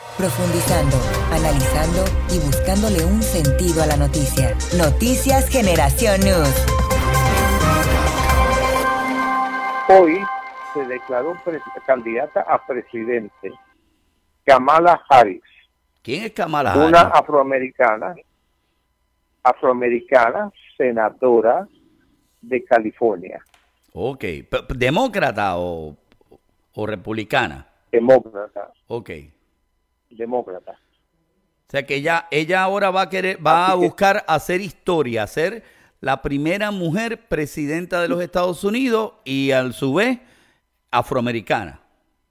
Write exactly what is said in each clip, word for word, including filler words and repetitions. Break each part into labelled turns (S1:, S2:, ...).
S1: Profundizando, analizando y buscándole un sentido a la noticia. Noticias Generación News.
S2: Hoy se declaró pre- candidata a presidente Kamala Harris.
S3: ¿Quién es Kamala
S2: Una
S3: Harris?
S2: afroamericana, afroamericana, senadora de California.
S3: Ok. P- ¿Demócrata o, o republicana?
S2: Demócrata,
S3: Ok.
S2: demócrata.
S3: O sea que ella, ella ahora va a querer, va
S2: Así
S3: a
S2: que-
S3: buscar hacer historia, ser la primera mujer presidenta de los Estados Unidos y a su vez afroamericana.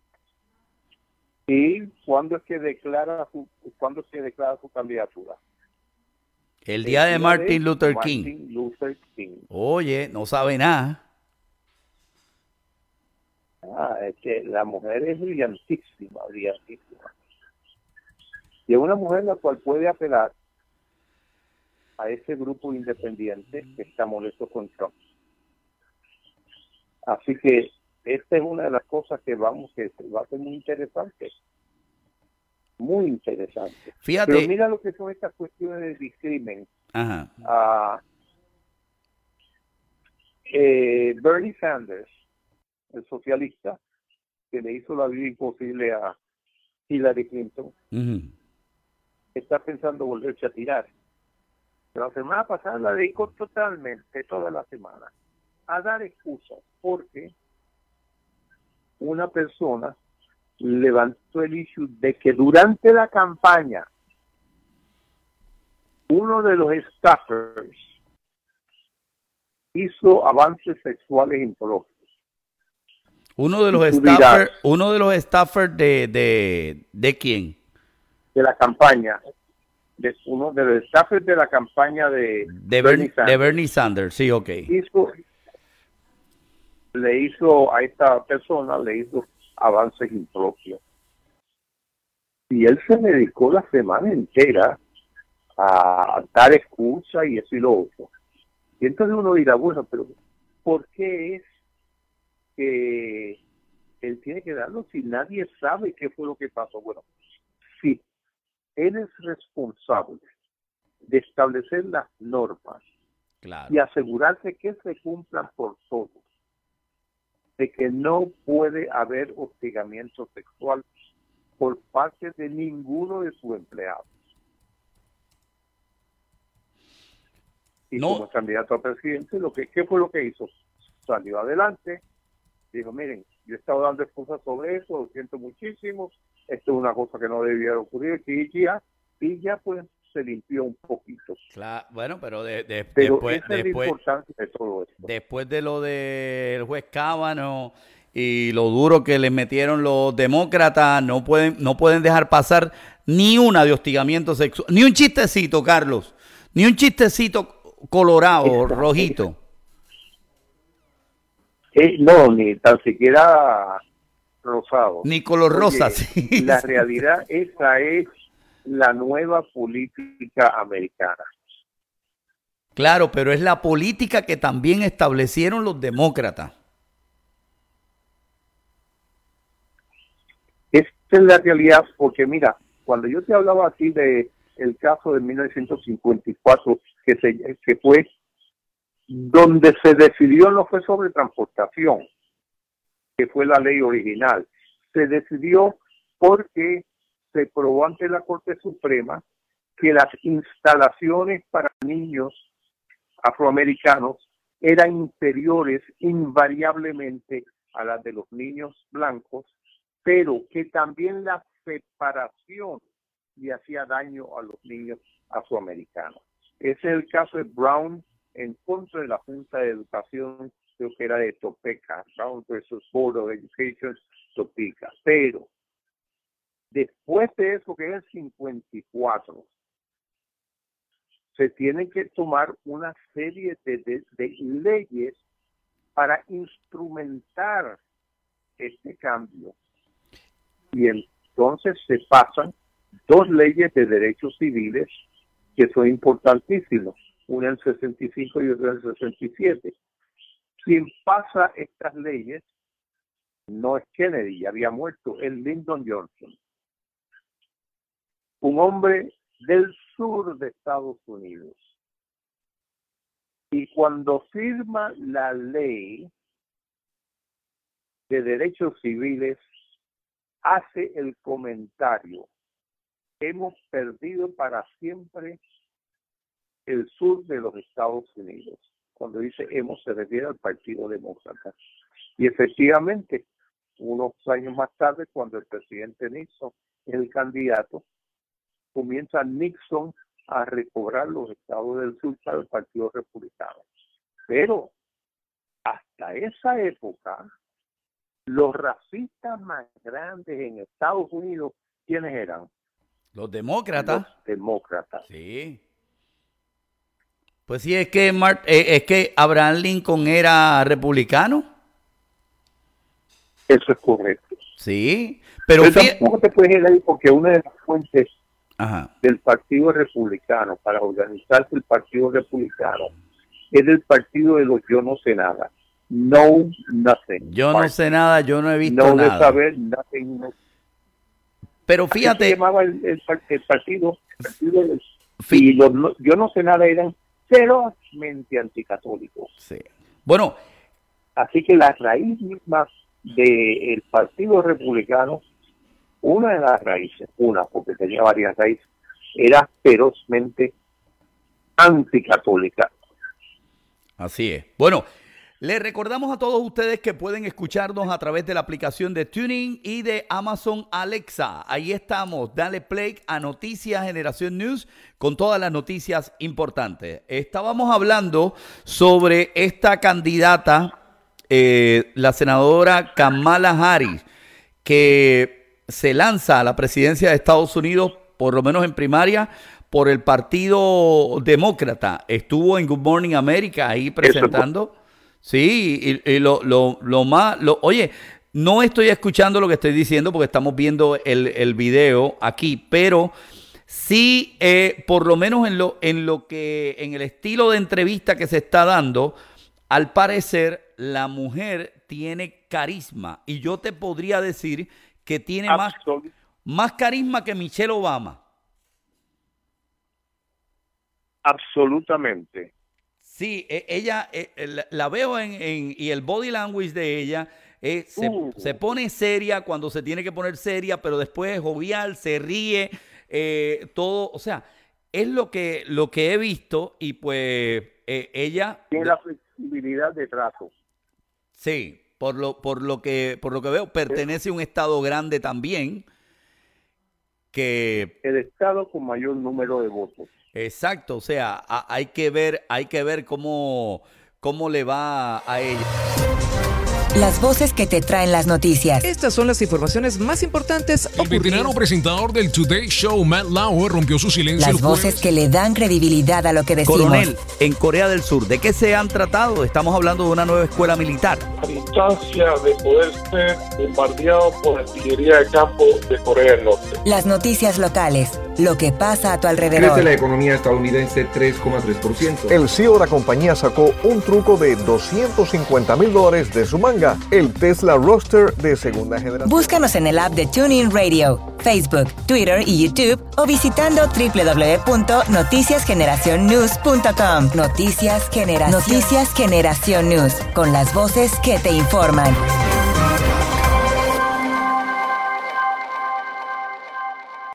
S2: ¿Y cuándo es que declara su, cuándo es que declara su candidatura?
S3: El día de Martin Luther King.
S2: Martin Luther King.
S3: Oye, no sabe nada.
S2: Ah, es que la mujer es brillantísima, brillantísima. Y es una mujer la cual puede apelar a ese grupo independiente que está molesto con Trump. Así que esta es una de las cosas que vamos que va a ser muy interesante. Muy interesante.
S3: Fíjate.
S2: Pero mira lo que son estas cuestiones de discrimen.
S3: Ajá.
S2: Ah, eh, Bernie Sanders, el socialista, que le hizo la vida imposible a Hillary Clinton,
S3: Ujú.
S2: está pensando volverse a tirar. Pero la semana pasada la dedicó totalmente, toda la semana, a dar excusas, porque una persona levantó el issue de que durante la campaña uno de los staffers hizo avances sexuales impropios.
S3: Uno de los
S2: Y tú dirás,
S3: staffers, uno de los staffers de, de, ¿de quién?
S2: de la campaña, de uno de los staffers de la campaña de,
S3: De
S2: Bernie
S3: Bernie,
S2: Sanders,
S3: de Bernie Sanders, sí, ok.
S2: hizo, le hizo a esta persona, le hizo avances impropios. Y él se dedicó la semana entera a dar excusas y eso y lo otro. Y entonces uno dirá, bueno, pero ¿por qué es que él tiene que darlo si nadie sabe qué fue lo que pasó? Bueno, sí, él es responsable de establecer las normas
S3: Claro.
S2: y asegurarse que se cumplan por todos, de que no puede haber hostigamiento sexual por parte de ninguno de sus empleados. Y
S3: No.
S2: como candidato a presidente, lo que, ¿qué fue lo que hizo? Salió adelante, dijo, miren, yo he estado dando excusas sobre eso, lo siento muchísimo, esto es una cosa que no debía ocurrir, y ya, y ya pues se limpió un poquito.
S3: Claro, bueno, pero de, de,
S2: Pero
S3: después,
S2: esa es la
S3: después,
S2: importancia de todo esto.
S3: después de lo del juez Kavanaugh y lo duro que les metieron los demócratas, no pueden, no pueden dejar pasar ni una de hostigamiento sexual, ni un chistecito, Carlos, ni un chistecito colorado,
S2: Exacto.
S3: rojito.
S2: Eh, no, ni tan siquiera rosado.
S3: Ni color
S2: Oye,
S3: rosa, sí.
S2: La realidad, esa es la nueva política americana.
S3: Claro, pero es la política que también establecieron los demócratas.
S2: Esta es la realidad, porque mira, cuando yo te hablaba así de el caso de mil novecientos cincuenta y cuatro, que, se, que fue donde se decidió, no fue sobre transportación, que fue la ley original, se decidió porque se probó ante la Corte Suprema que las instalaciones para niños afroamericanos eran inferiores invariablemente a las de los niños blancos, pero que también la separación le hacía daño a los niños afroamericanos. Ese es el caso de Brown en contra de la Junta de Educación, creo que era de Topeka, Brown versus Board of Education, Topeka. Pero después de eso, que es el cincuenta y cuatro, se tienen que tomar una serie de, de, de leyes para instrumentar este cambio. Y entonces se pasan dos leyes de derechos civiles que son importantísimos, una en el sesenta y cinco y otra en el sesenta y siete. Quien pasa estas leyes no es Kennedy, ya había muerto, es Lyndon Johnson. un hombre del sur de Estados Unidos. Y cuando firma la ley de derechos civiles, hace el comentario: hemos perdido para siempre el sur de los Estados Unidos. Cuando dice hemos, se refiere al Partido Demócrata. Y efectivamente, unos años más tarde, cuando el presidente Nixon es el candidato, comienza Nixon a recobrar los estados del sur para el Partido Republicano. Pero hasta esa época, los racistas más grandes en Estados Unidos, ¿quiénes eran?
S3: Los demócratas.
S2: Los demócratas.
S3: Sí. Pues sí, es que, Mar- eh, es que Abraham Lincoln era republicano.
S2: Eso es correcto.
S3: Sí, pero...
S2: Pero
S3: fí-
S2: tampoco te puedes ir ahí, porque una de las fuentes
S3: Ajá.
S2: del Partido Republicano, para organizarse el Partido Republicano, es del partido de los yo no sé nada. Know nothing.
S3: Yo no sé nada, yo no he visto
S2: No
S3: nada.
S2: de saber, nothing. No.
S3: Pero
S2: Así
S3: fíjate...
S2: se llamaba el, el, el partido, el partido del-
S3: Fí-
S2: y los no- yo no sé nada eran ferozmente anticatólicos.
S3: Sí. Bueno,
S2: Así que la raíz misma del Partido Republicano, una de las raíces, una porque tenía varias raíces, era ferozmente anticatólica.
S3: así es. Bueno, les recordamos a todos ustedes que pueden escucharnos a través de la aplicación de TuneIn y de Amazon Alexa. Ahí estamos. Dale play a Noticias Generación News con todas las noticias importantes. Estábamos hablando sobre esta candidata, eh, la senadora Kamala Harris, que se lanza a la presidencia de Estados Unidos, por lo menos en primaria, por el Partido Demócrata. Estuvo en Good Morning America ahí presentando. Sí, y, y lo, lo, lo más... Lo, oye, no estoy escuchando lo que estoy diciendo porque estamos viendo el, el video aquí, pero sí, eh, por lo menos en lo, en lo que, en el estilo de entrevista que se está dando, al parecer la mujer tiene carisma. Y yo te podría decir que tiene más,
S2: Absolut-
S3: más carisma que Michelle Obama.
S2: absolutamente.
S3: Sí, e- ella, eh, la, la veo en, en- y el body language de ella eh, se,
S2: Uh.
S3: se pone seria cuando se tiene que poner seria, pero después es jovial, se ríe, eh, todo, o sea, es lo que, lo que he visto y pues eh, ella,
S2: Tiene la flexibilidad de trato.
S3: sí, por lo, por lo que, por lo que veo, pertenece a un estado grande también, que
S2: El estado con mayor número de votos.
S3: exacto, o sea, a- hay que ver, hay que ver cómo, cómo le va a ella.
S1: Las voces que te traen las noticias.
S4: Estas son las informaciones más importantes
S5: El veterano
S4: ocurridas.
S5: presentador del Today Show, Matt Lauer, rompió su silencio
S1: Las
S5: el jueves.
S1: voces que le dan credibilidad a lo que decimos.
S3: Coronel, en Corea del Sur, ¿de qué se han tratado? Estamos hablando de una nueva escuela militar.
S6: La instancia de poder ser bombardeado por artillería de campo de Corea del Norte.
S1: Las noticias locales. Lo que pasa a tu alrededor.
S7: Crece la economía estadounidense tres coma tres por ciento.
S8: El C E O de la compañía sacó un truco de doscientos cincuenta mil dólares de su manga, el Tesla Roadster de segunda generación.
S1: Búscanos en el app de TuneIn Radio, Facebook, Twitter y YouTube o visitando doble u doble u doble u punto noticias generación news punto com. Noticias Generación. Noticias Generación News, con las voces que te informan.